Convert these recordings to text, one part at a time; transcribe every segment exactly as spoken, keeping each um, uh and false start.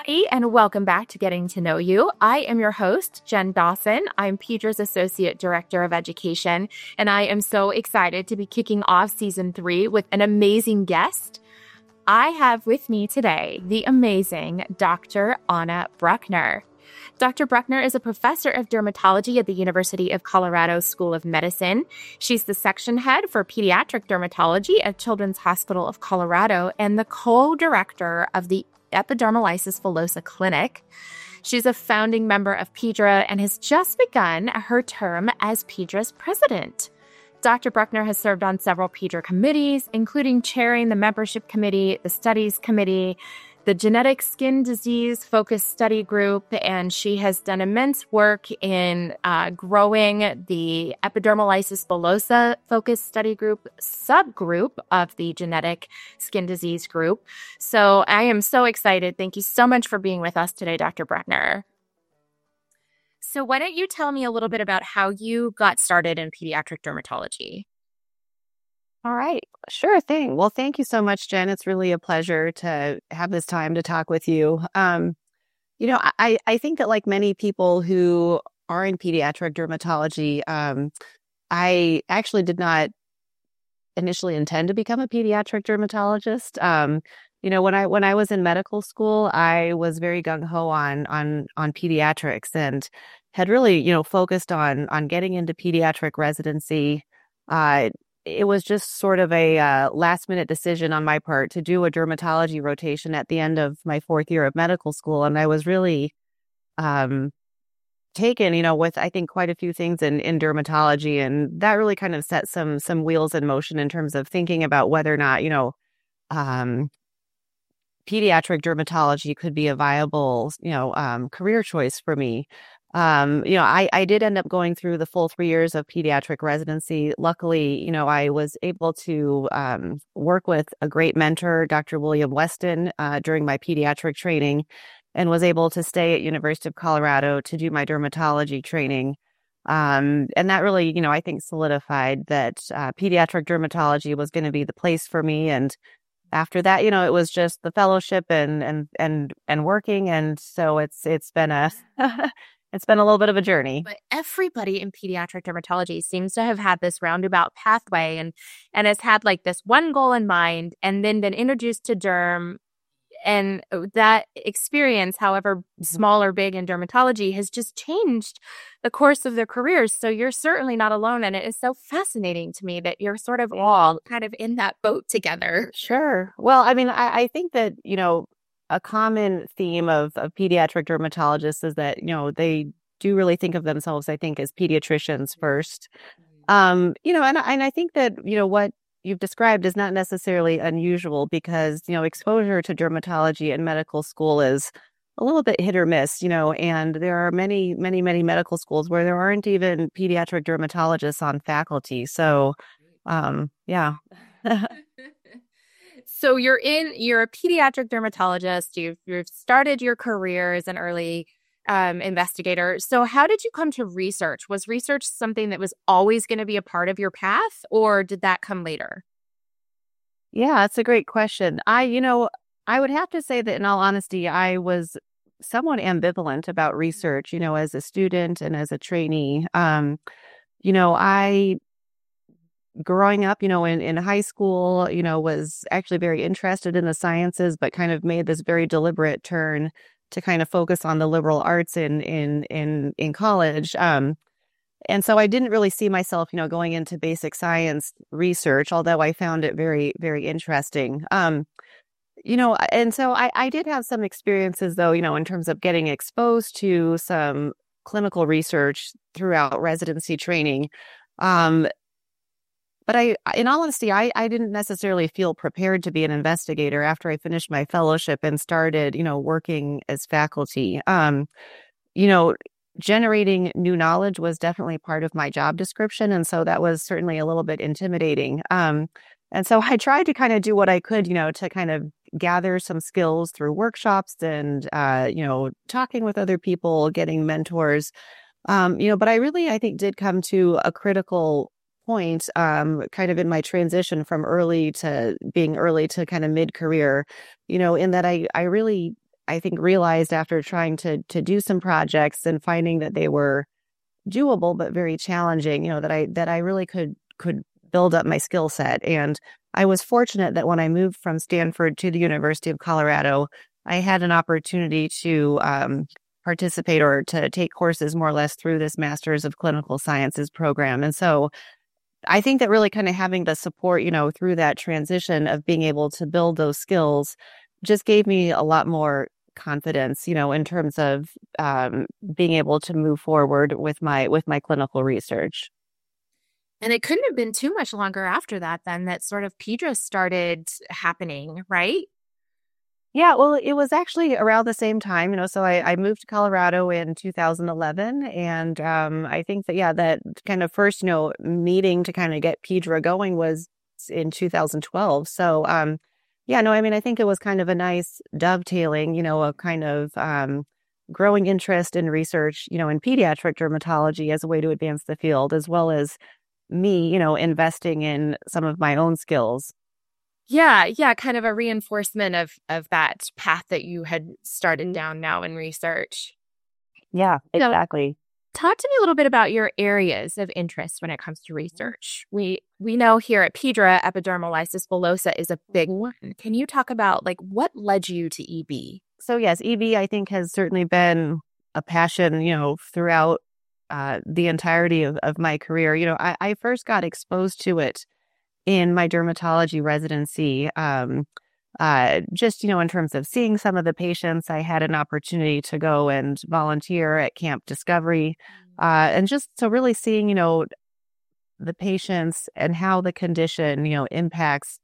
Hi, and welcome back to Getting to Know You. I am your host, Jen Dawson. I'm Pedra's Associate Director of Education, and I am so excited to be kicking off season three with an amazing guest. I have with me today the amazing Doctor Anna Bruckner. Doctor Bruckner is a professor of dermatology at the University of Colorado School of Medicine. She's the section head for pediatric dermatology at Children's Hospital of Colorado and the co-director of the Epidermolysis Bullosa Clinic. She's a founding member of Pedra and has just begun her term as Pedra's president. Doctor Bruckner has served on several Pedra committees, including chairing the membership committee, the studies committee, the genetic skin disease focused study group, and she has done immense work in uh, growing the epidermolysis bullosa focused study group subgroup of the genetic skin disease group. So I am so excited. Thank you so much for being with us today, Doctor Bruckner. So why don't you tell me a little bit about how you got started in pediatric dermatology? All right. Sure thing. Well, thank you so much, Jen. It's really a pleasure to have this time to talk with you. Um, you know, I, I think that like many people who are in pediatric dermatology, um, I actually did not initially intend to become a pediatric dermatologist. Um, you know, when I when I was in medical school, I was very gung-ho on on on pediatrics and had really, you know, focused on on getting into pediatric residency. Uh, It was just sort of a uh, last minute decision on my part to do a dermatology rotation at the end of my fourth year of medical school. And I was really um, taken, you know, with I think quite a few things in, in dermatology. And that really kind of set some some wheels in motion in terms of thinking about whether or not, you know, um, pediatric dermatology could be a viable, you know, um, career choice for me. Um, you know, I, I did end up going through the full three years of pediatric residency. Luckily, you know, I was able to um, work with a great mentor, Doctor William Weston, uh, during my pediatric training, and was able to stay at University of Colorado to do my dermatology training. Um, and that really, you know, I think solidified that uh, pediatric dermatology was going to be the place for me. And after that, you know, it was just the fellowship and and and and working, and so it's it's been a it's been a little bit of a journey. But everybody in pediatric dermatology seems to have had this roundabout pathway and and has had like this one goal in mind and then been introduced to derm. And that experience, however small or big in dermatology, has just changed the course of their careers. So you're certainly not alone. And it is so fascinating to me that you're sort of all kind of in that boat together. Sure. Well, I mean, I, I think that, you know, a common theme of, of pediatric dermatologists is that, you know, they do really think of themselves, I think, as pediatricians first. Um, you know, and, and I think that, you know, what you've described is not necessarily unusual because, you know, exposure to dermatology in medical school is a little bit hit or miss, you know, and there are many, many, many medical schools where there aren't even pediatric dermatologists on faculty. So, um, yeah. So you're in, you're a pediatric dermatologist. You've, you've started your career as an early um, investigator. So how did you come to research? Was research something that was always going to be a part of your path, or did that come later? Yeah, that's a great question. I, you know, I would have to say that in all honesty, I was somewhat ambivalent about research, you know, as a student and as a trainee. Um, you know, I growing up, you know, in, in high school, you know, was actually very interested in the sciences, but kind of made this very deliberate turn to kind of focus on the liberal arts in in in in college. Um, and so I didn't really see myself, you know, going into basic science research, although I found it very, very interesting. Um, you know, and so I, I did have some experiences, though, you know, in terms of getting exposed to some clinical research throughout residency training. Um, But I, in all honesty, I, I didn't necessarily feel prepared to be an investigator after I finished my fellowship and started, you know, working as faculty. Um, you know, generating new knowledge was definitely part of my job description. And so that was certainly a little bit intimidating. Um, and so I tried to kind of do what I could, you know, to kind of gather some skills through workshops and, uh, you know, talking with other people, getting mentors. Um, you know, but I really, I think, did come to a critical point, um, kind of in my transition from early to being early to kind of mid-career, you know, in that I, I really I think realized after trying to to do some projects and finding that they were doable but very challenging, you know, that I that I really could could build up my skill set. And I was fortunate that when I moved from Stanford to the University of Colorado, I had an opportunity to um, participate or to take courses more or less through this Master's of Clinical Sciences program. And so I think that really kind of having the support, you know, through that transition of being able to build those skills just gave me a lot more confidence, you know, in terms of um, being able to move forward with my with my clinical research. And it couldn't have been too much longer after that then that sort of PEDRAS started happening, right? Yeah, well, it was actually around the same time, you know, so I, I moved to Colorado in two thousand eleven. And um, I think that, yeah, that kind of first, you know, meeting to kind of get PEDRA going was in two thousand twelve. So, um, yeah, no, I mean, I think it was kind of a nice dovetailing, you know, a kind of um, growing interest in research, you know, in pediatric dermatology as a way to advance the field, as well as me, you know, investing in some of my own skills. Yeah, yeah, kind of a reinforcement of of that path that you had started down now in research. Yeah, exactly. So, talk to me a little bit about your areas of interest when it comes to research. We we know here at PEDRA, epidermolysis bullosa is a big one. Can you talk about like what led you to E B? So yes, E B I think has certainly been a passion, you know, throughout uh, the entirety of, of my career. You know, I, I first got exposed to it in my dermatology residency. Um, uh, just, you know, in terms of seeing some of the patients, I had an opportunity to go and volunteer at Camp Discovery. Uh, and just so really seeing, you know, the patients and how the condition, you know, impacts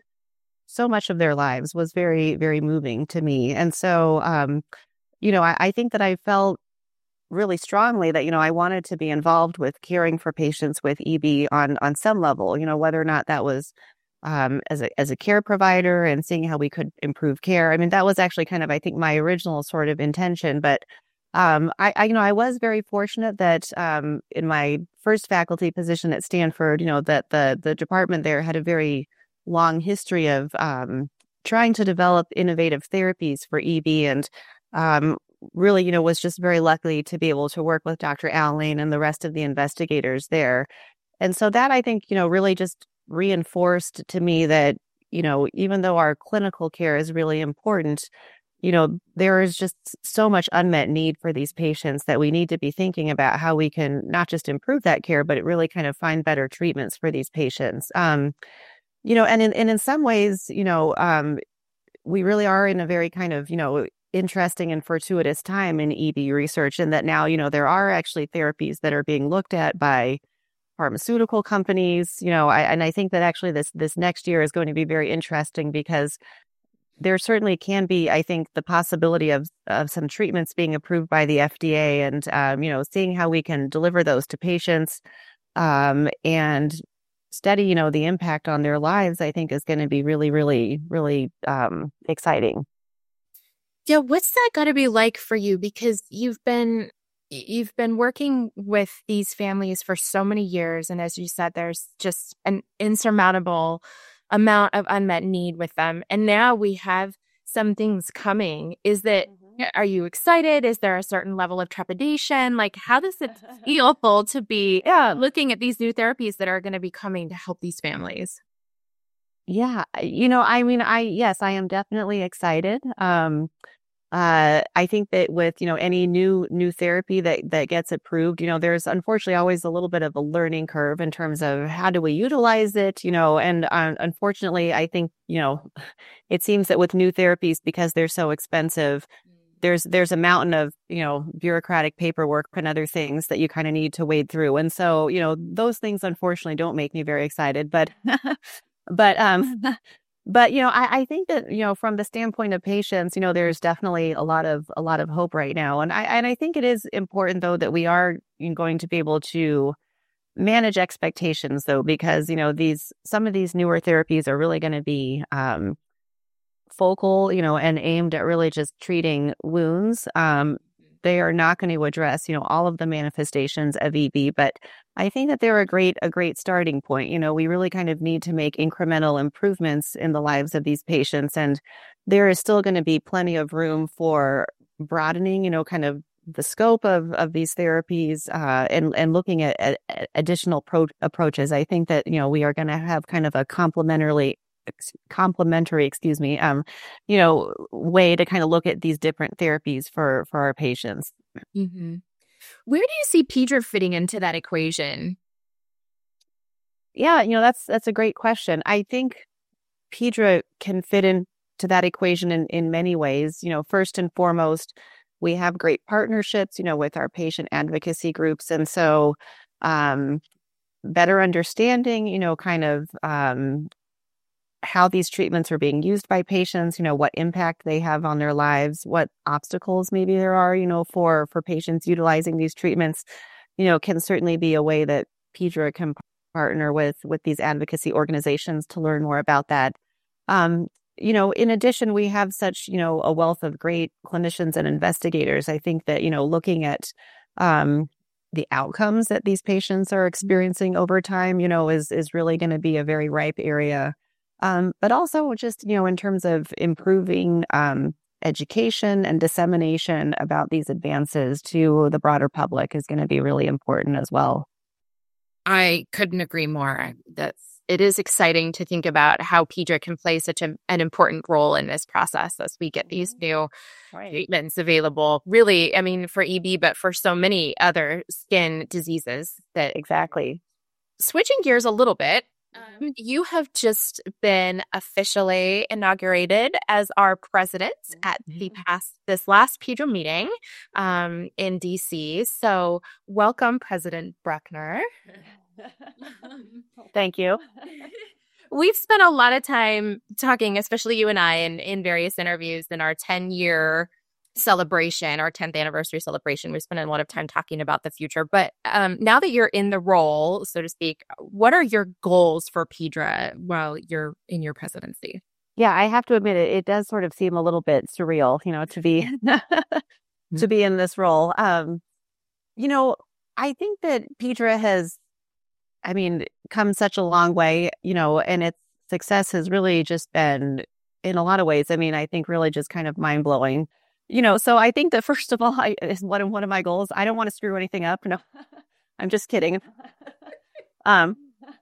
so much of their lives was very, very moving to me. And so, um, you know, I, I think that I felt really strongly that, you know, I wanted to be involved with caring for patients with E B on on some level, you know, whether or not that was um, as a as a care provider and seeing how we could improve care. I mean, that was actually kind of, I think, my original sort of intention. But um, I, I, you know, I was very fortunate that um, in my first faculty position at Stanford, you know, that the the department there had a very long history of um, trying to develop innovative therapies for E B, and um, really, you know, was just very lucky to be able to work with Doctor Al Lane and the rest of the investigators there. And so that, I think, you know, really just reinforced to me that, you know, even though our clinical care is really important, you know, there is just so much unmet need for these patients that we need to be thinking about how we can not just improve that care, but really kind of find better treatments for these patients. Um, you know, and in, and in some ways, you know, um, we really are in a very kind of, you know, interesting and fortuitous time in E B research, and that now, you know, there are actually therapies that are being looked at by pharmaceutical companies, you know, I, and I think that actually this this next year is going to be very interesting because there certainly can be, I think, the possibility of of some treatments being approved by the F D A, and um, you know, seeing how we can deliver those to patients um, and study, you know, the impact on their lives, I think is going to be really, really, really um, exciting. Yeah, what's that got to be like for you? Because you've been you've been working with these families for so many years, and as you said, there's just an insurmountable amount of unmet need with them. And now we have some things coming. Is that mm-hmm. Are you excited? Is there a certain level of trepidation? Like, how does it feel to be yeah. looking at these new therapies that are going to be coming to help these families? Yeah, you know, I mean, I yes, I am definitely excited. Um, Uh, I think that with, you know, any new new therapy that that gets approved, you know, there's unfortunately always a little bit of a learning curve in terms of how do we utilize it, you know, and uh, unfortunately, I think, you know, it seems that with new therapies, because they're so expensive, there's there's a mountain of, you know, bureaucratic paperwork and other things that you kind of need to wade through. And so, you know, those things unfortunately don't make me very excited, but but um But, you know, I, I think that, you know, from the standpoint of patients, you know, there's definitely a lot of a lot of hope right now. And I and I think it is important, though, that we are going to be able to manage expectations, though, because, you know, these some of these newer therapies are really going to be um, focal, you know, and aimed at really just treating wounds. Um, they are not going to address, you know, all of the manifestations of E B, but I think that they're a great a great starting point. You know, we really kind of need to make incremental improvements in the lives of these patients, and there is still going to be plenty of room for broadening, you know, kind of the scope of of these therapies, uh, and and looking at, at, at additional pro- approaches. I think that, you know, we are going to have kind of a complementary complementary, excuse me, um, you know, way to kind of look at these different therapies for for our patients. Mm-hmm. Where do you see Pedra fitting into that equation? Yeah, you know, that's that's a great question. I think Pedra can fit into that equation in, in many ways. You know, first and foremost, we have great partnerships, you know, with our patient advocacy groups. And so um, better understanding, you know, kind of um, how these treatments are being used by patients, you know, what impact they have on their lives, what obstacles maybe there are, you know, for, for patients utilizing these treatments, you know, can certainly be a way that Pedra can partner with, with these advocacy organizations to learn more about that. Um, you know, in addition, we have such, you know, a wealth of great clinicians and investigators. I think that, you know, looking at um, the outcomes that these patients are experiencing over time, you know, is is really going to be a very ripe area. Um, but also just, you know, in terms of improving um, education and dissemination about these advances to the broader public is going to be really important as well. I couldn't agree more. That's it is exciting to think about how Pedra can play such a, an important role in this process as we get these new right. treatments available. Really, I mean, for E B, but for so many other skin diseases. That exactly. Switching gears a little bit, um, you have just been officially inaugurated as our president at the past this last Pedra meeting um, in D C. So, welcome, President Bruckner. Thank you. We've spent a lot of time talking, especially you and I, in, in various interviews in our ten-year celebration, our tenth anniversary celebration. We spent a lot of time talking about the future. But um, now that you're in the role, so to speak, what are your goals for Pedra while you're in your presidency? Yeah, I have to admit it, it does sort of seem a little bit surreal, you know, to be to be in this role. Um, you know, I think that Pedra has, I mean, come such a long way, you know, and its success has really just been, in a lot of ways, I mean, I think really just kind of mind blowing. You know, so I think that first of all, I, is one of one of my goals. I don't want to screw anything up. No, I'm just kidding. um,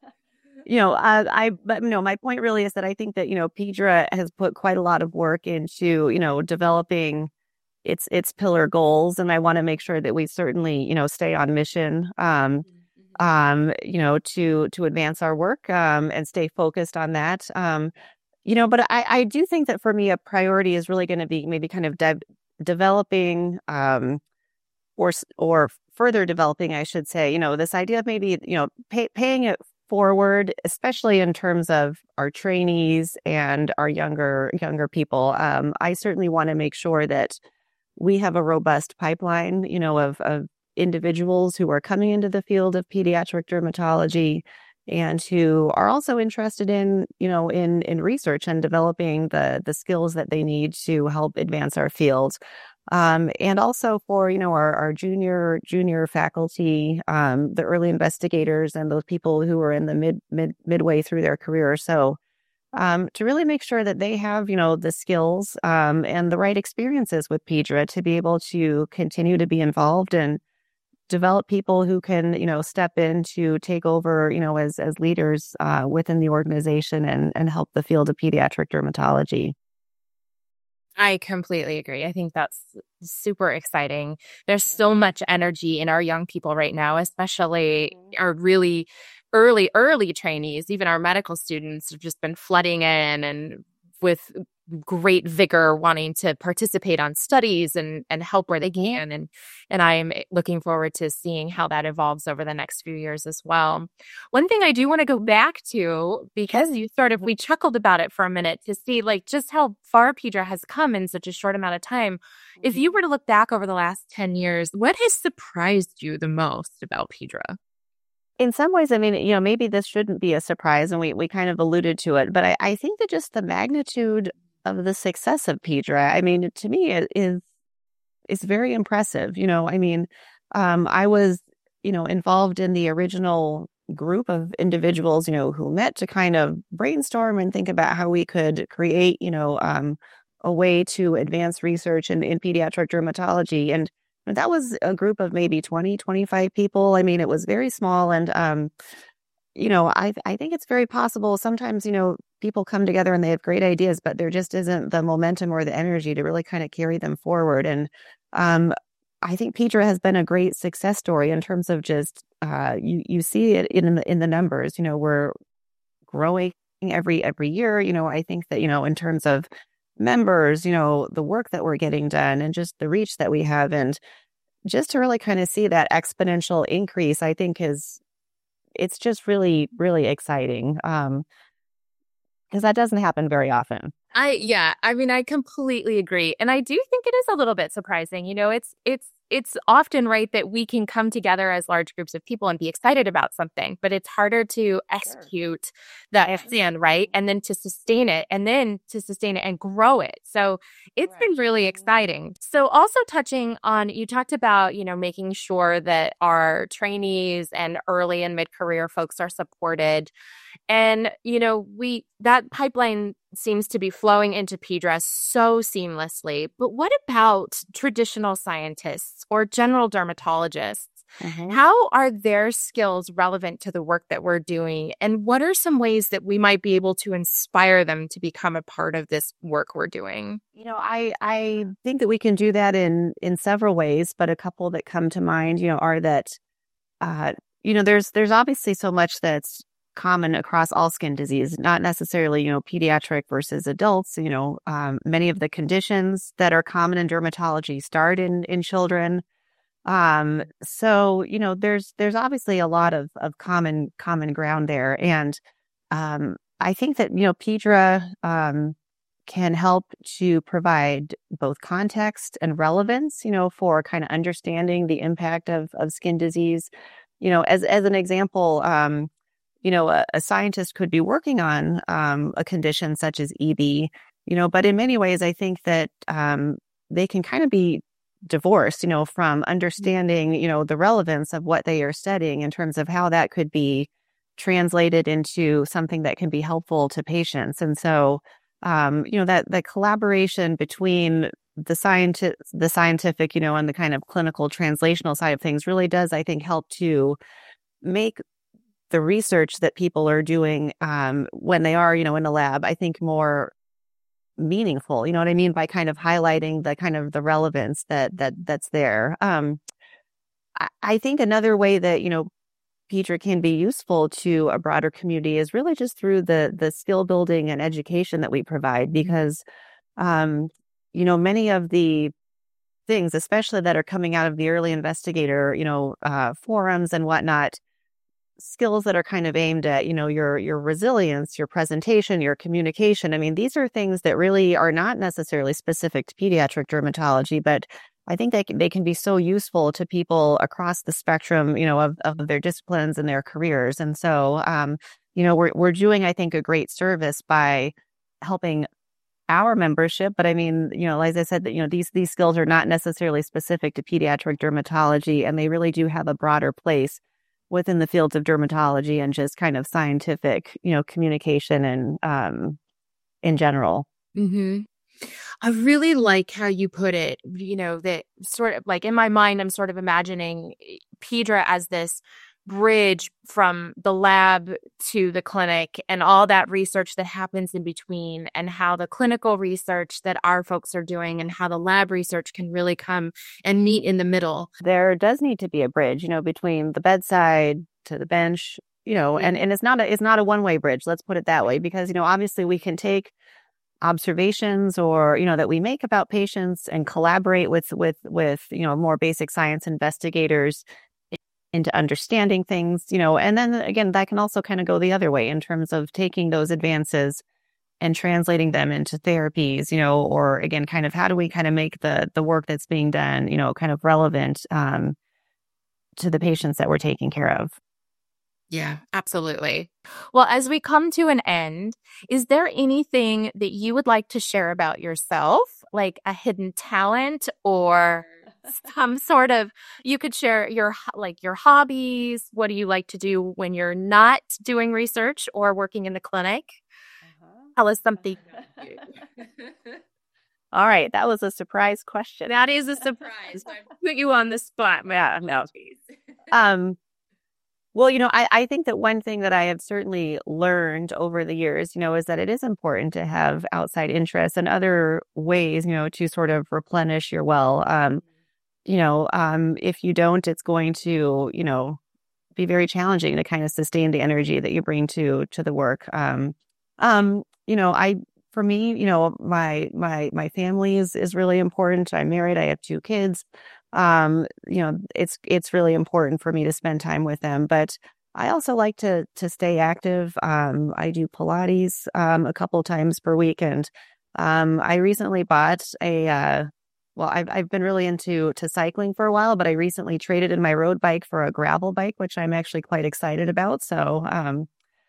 you know, I, I, but you know, my point really is that I think that, you know, Pedra has put quite a lot of work into, you know, developing its its pillar goals, and I want to make sure that we certainly, you know, stay on mission. Um, um, you know, to to advance our work um, and stay focused on that. Um, you know, but I, I do think that for me, a priority is really going to be maybe kind of de- developing um, or or further developing, I should say, you know, this idea of maybe, you know, pay, paying it forward, especially in terms of our trainees and our younger younger people. Um, I certainly want to make sure that we have a robust pipeline, you know, of, of individuals who are coming into the field of pediatric dermatology and who are also interested in, you know, in in research and developing the the skills that they need to help advance our field. Um, and also for, you know, our, our junior junior faculty, um, the early investigators and those people who are in the mid mid midway through their career. So um, to really make sure that they have, you know, the skills um, and the right experiences with Pedra to be able to continue to be involved and develop people who can, you know, step in to take over, you know, as as leaders uh, within the organization and and help the field of pediatric dermatology. I completely agree. I think that's super exciting. There's so much energy in our young people right now, especially our really early, early trainees. Even our medical students have just been flooding in and with great vigor wanting to participate on studies and, and help where they can. And, and I'm looking forward to seeing how that evolves over the next few years as well. One thing I do want to go back to, because you sort of, we chuckled about it for a minute to see like just how far Pedra has come in such a short amount of time. If you were to look back over the last ten years, what has surprised you the most about Pedra? In some ways, I mean, you know, maybe this shouldn't be a surprise, and we, we kind of alluded to it, but I, I think that just the magnitude of the success of Pedra, I mean, to me, it is is very impressive. You know, I mean, um, I was you know, involved in the original group of individuals, you know, who met to kind of brainstorm and think about how we could create, you know, um, a way to advance research in, in pediatric dermatology. And that was a group of maybe twenty, twenty-five people. I mean, it was very small. And, um, you know, I, I think it's very possible sometimes, you know, people come together and they have great ideas, but there just isn't the momentum or the energy to really kind of carry them forward. And um, I think Petra has been a great success story in terms of just, uh, you, you see it in the, in the numbers. You know, we're growing every, every year. You know, I think that, you know, in terms of members, you know, the work that we're getting done and just the reach that we have, and just to really kind of see that exponential increase, I think is, it's just really, really exciting. Um, because that doesn't happen very often. I, yeah, I mean, I completely agree. And I do think it is a little bit surprising. You know, it's, it's, it's often right that we can come together as large groups of people and be excited about something, but it's harder to execute sure. that plan, right? And then to sustain it and then to sustain it and grow it. So it's right. been really exciting. So also touching on, you talked about, you know, making sure that our trainees and early and mid-career folks are supported. And, you know, we, that pipeline seems to be flowing into Pedra so seamlessly. But what about traditional scientists or general dermatologists? Mm-hmm. How are their skills relevant to the work that we're doing? And what are some ways that we might be able to inspire them to become a part of this work we're doing? You know, I, I think that we can do that in, in several ways, but a couple that come to mind, you know, are that, uh, you know, there's, there's obviously so much that's common across all skin disease, not necessarily, you know, pediatric versus adults. You know, um, many of the conditions that are common in dermatology start in, in children. Um, so, you know, there's, there's obviously a lot of, of common, common ground there. And, um, I think that, you know, Pedra, um, can help to provide both context and relevance, you know, for kind of understanding the impact of, of skin disease. You know, as, as an example, um, you know, a, a scientist could be working on um, a condition such as E B, you know, but in many ways, I think that um, they can kind of be divorced, you know, from understanding, you know, the relevance of what they are studying in terms of how that could be translated into something that can be helpful to patients. And so, um, you know, that, that collaboration between the scientific, the scientific, you know, and the kind of clinical translational side of things really does, I think, help to make the research that people are doing um, when they are, you know, in a lab, I think more meaningful. You know what I mean? By kind of highlighting the kind of the relevance that that that's there. Um, I, I think another way that, you know, Pedra can be useful to a broader community is really just through the the skill building and education that we provide, because, um, you know, many of the things, especially that are coming out of the early investigator, you know, uh, forums and whatnot, skills that are kind of aimed at, you know, your, your resilience, your presentation, your communication. I mean, these are things that really are not necessarily specific to pediatric dermatology, but I think they can, they can be so useful to people across the spectrum, you know, of, of their disciplines and their careers. And so, um, you know, we're, we're doing, I think, a great service by helping our membership. But I mean, you know, as I said, that, you know, these, these skills are not necessarily specific to pediatric dermatology, and they really do have a broader place within the fields of dermatology and just kind of scientific, you know, communication and um, in general. Mm-hmm. I really like how you put it, you know, that sort of like in my mind, I'm sort of imagining Pedra as this bridge from the lab to the clinic and all that research that happens in between, and how the clinical research that our folks are doing and how the lab research can really come and meet in the middle. There does need to be a bridge, you know, between the bedside to the bench, you know, and, and it's not a, it's not a one-way bridge. Let's put it that way, because, you know, obviously we can take observations or, you know, that we make about patients and collaborate with, with, with, you know, more basic science investigators into understanding things, you know, and then again, that can also kind of go the other way in terms of taking those advances and translating them into therapies, you know, or again, kind of how do we kind of make the the work that's being done, you know, kind of relevant um, to the patients that we're taking care of. Yeah, absolutely. Well, as we come to an end, is there anything that you would like to share about yourself, like a hidden talent or some sort of, you could share your, like your hobbies. What do you like to do when you're not doing research or working in the clinic? Uh-huh. Tell us something. All right. That was a surprise question. That is a surprise. I put you on the spot. Yeah, no. um, well, you know, I, I think that one thing that I have certainly learned over the years, you know, is that it is important to have outside interests and other ways, you know, to sort of replenish your well. Um, you know, um, if you don't, it's going to, you know, be very challenging to kind of sustain the energy that you bring to to the work. Um, um, you know, I for me, you know, my my my family is is really important. I'm married. I have two kids. Um, you know, it's it's really important for me to spend time with them. But I also like to to stay active. Um, I do Pilates um, a couple times per week, and um, I recently bought a. Uh, well, I've I've been really into to cycling for a while, but I recently traded in my road bike for a gravel bike, which I'm actually quite excited about. So, um,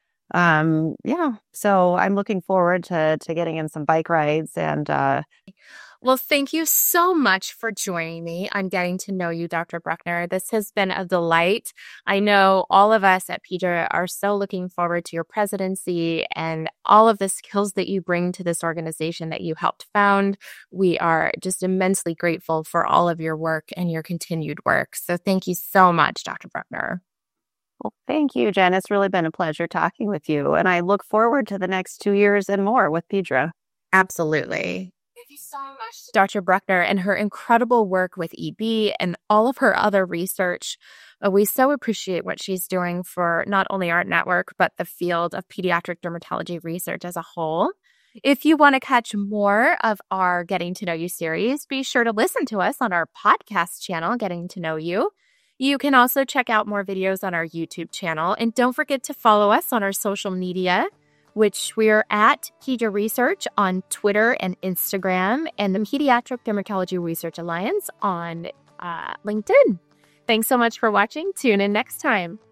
um, yeah, so I'm looking forward to to getting in some bike rides and. Uh, Well, thank you so much for joining me on Getting to Know You, Doctor Bruckner. This has been a delight. I know all of us at Pedra are so looking forward to your presidency and all of the skills that you bring to this organization that you helped found. We are just immensely grateful for all of your work and your continued work. So thank you so much, Doctor Bruckner. Well, thank you, Jen. It's really been a pleasure talking with you. And I look forward to the next two years and more with Pedra. Absolutely. Thank you so much to Doctor Bruckner and her incredible work with E B and all of her other research. Uh, we so appreciate what she's doing for not only our network, but the field of pediatric dermatology research as a whole. If you want to catch more of our Getting to Know You series, be sure to listen to us on our podcast channel, Getting to Know You. You can also check out more videos on our YouTube channel. And don't forget to follow us on our social media, which we're at Pedra Research on Twitter and Instagram, and the Pediatric Dermatology Research Alliance on uh, LinkedIn. Thanks so much for watching. Tune in next time.